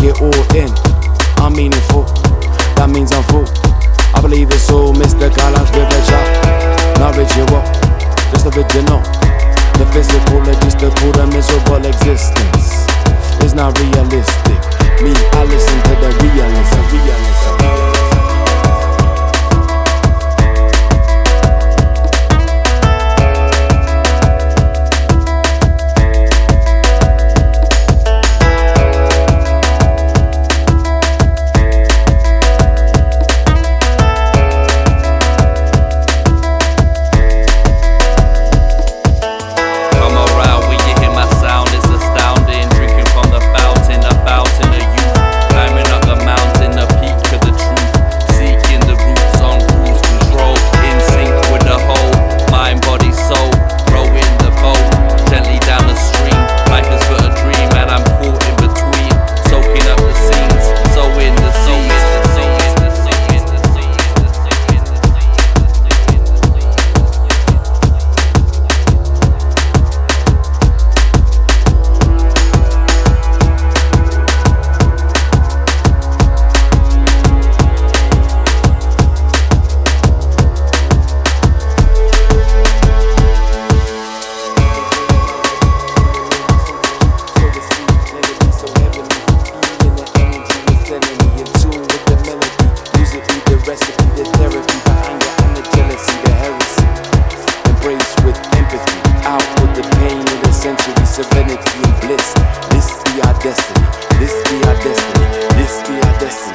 it all in. I'm meaningful, that means I'm full. I believe it's all mystical and spiritual. Not ritual, just original. The physical, logistical, the miserable existence is not realistic. Me, I listen to the realism. Serenity and bliss. This be our destiny. This be our destiny. This be our destiny.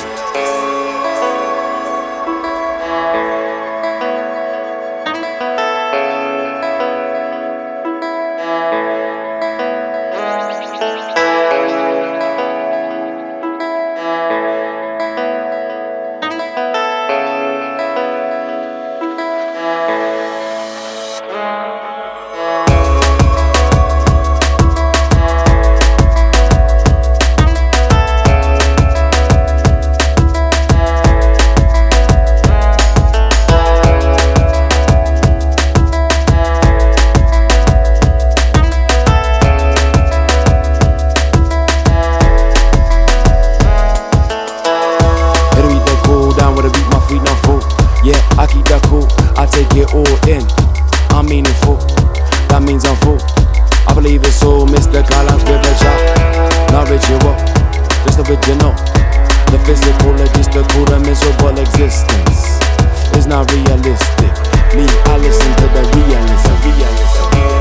Yeah, I keep that cool, I take it all in. I'm meaningful, that means I'm full. I believe it's all mystical and spiritual. Not ritual, just original. The physical, logistical, the miserable existence is not realistic. Me, I listen to the realism.